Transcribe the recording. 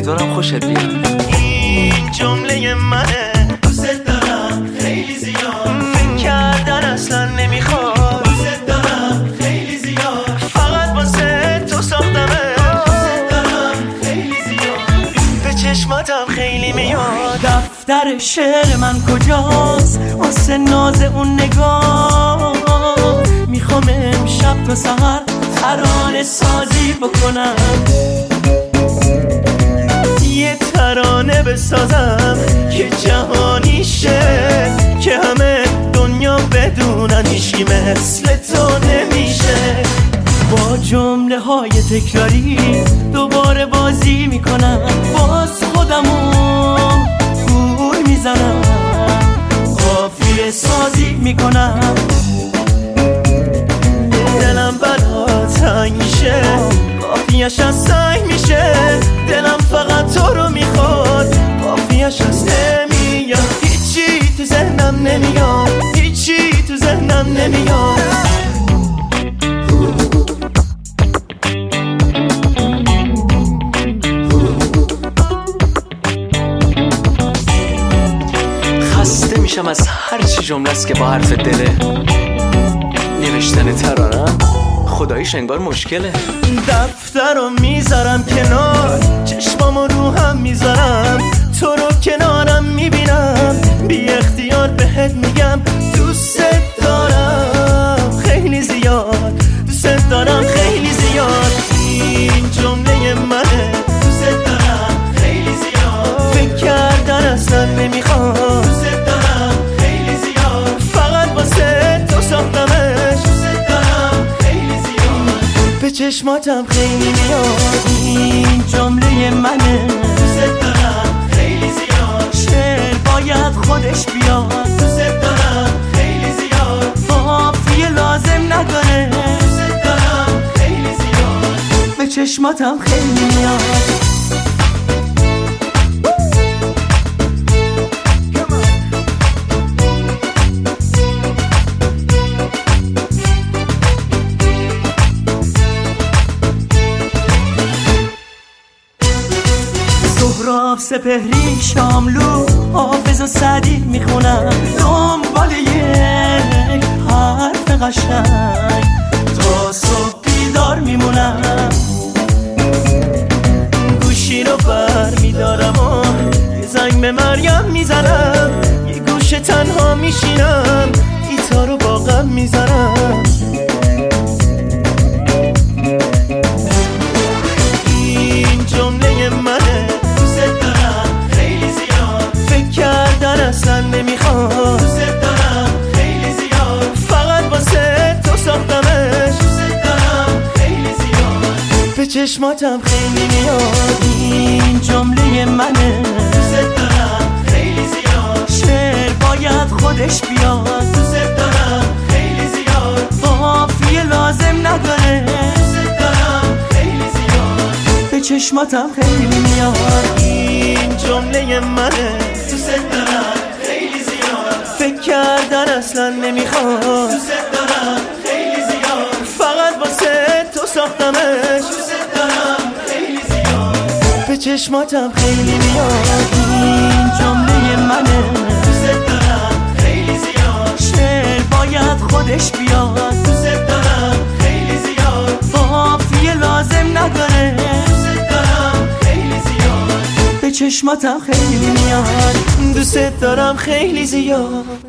امیدوارم خوشت بیاد. این جمله منه، دوست دارم خیلی زیاد، فکر کردن اصلا نمیخواد، دوست دارم خیلی زیاد، فقط واسه تو ساختمه، دوست دارم خیلی زیاد، به چشماتم خیلی میاد. دفتر شعر من کجاست واسه ناز اون نگاه؟ میخوام امشب تا سحر ترانه سازی بکنم، یه ترانه بسازم که جهانی شه، که همه دنیا بدونن هیچکی مثل تو نمیشه. با جمله های تکراری دوباره بازی میکنم، باز خودمو گول میزنم، قافیه سازی میکنم. دلم برات تنگ میشه، قافیه‌اش از سنگ میشه، دلم فقط تو رو میخواد، قافیه‌اش از نمیاد، هیچی تو ذهنم نمیاد، هیچی تو ذهنم نمیاد. خسته میشم از هر چی جمله است که با حرف دله. نوشتن ترانه خداییش انگار مشکله. دفتر رو میذارم کنار، چشمامو رو هم میذارم، تو رو کنارم میبینم، بی اختیار بهت میگم دوست دارم خیلی زیاد، دوست دارم خیلی زیاد. این جمله منه، دوست دارم خیلی زیاد، فکر کردن اصلا نمیخوام، دوست دارم خیلی زیاد، فقط واسه تو ساختمش، دوست دارم خیلی زیاد، به چشماتم خیلی میاد. این جمله منه، دوست دارم خیلی زیاد، شعر باید خودش بیاد، دوست دارم خیلی زیاد، قافیه لازم نداره، دوست دارم خیلی زیاد، به چشماتم خیلی میاد. سهراب سپهری شاملو حافظ و سعدی میخونم، دنبال یک حرف قشنگ تا صبح بیدار میمونم، گوشی رو بر میدارم و یه زنگ به مریم میزنم، یه گوشه تنها میشینم، گیتار رو با غم میزنم. این جمله منه، دوست دارم خیلی زیاد، فکر کردن اصلا نمیخوام، دوست دارم خیلی زیاد، فقط واسه تو ساختمش، دوست دارم خیلی زیاد، به چشماتم خیلی میاد. این جمله منه، دوست دارم خیلی زیاد، شعر باید خودش بیاد، دوست دارم خیلی زیاد، قافیه لازم نداره، دوست دارم خیلی زیاد، به چشماتم خیلی میاد. این جمله منه، دوست دارم خیلی زیاد، فکر کردن اصلا نمیخواد، دوست دارم خیلی زیاد، فقط واسه تو ساختمش، دوست دارم خیلی زیاد، به چشماتم خیلی میاد. این جمله منه، دوست دارم خیلی زیاد، شعر باید خودش بیاد، دوست دارم خیلی زیاد، قافیه لازم نداره، دوست دارم خیلی زیاد، به چشماتم خیلی میاد، دوست دارم خیلی زیاد.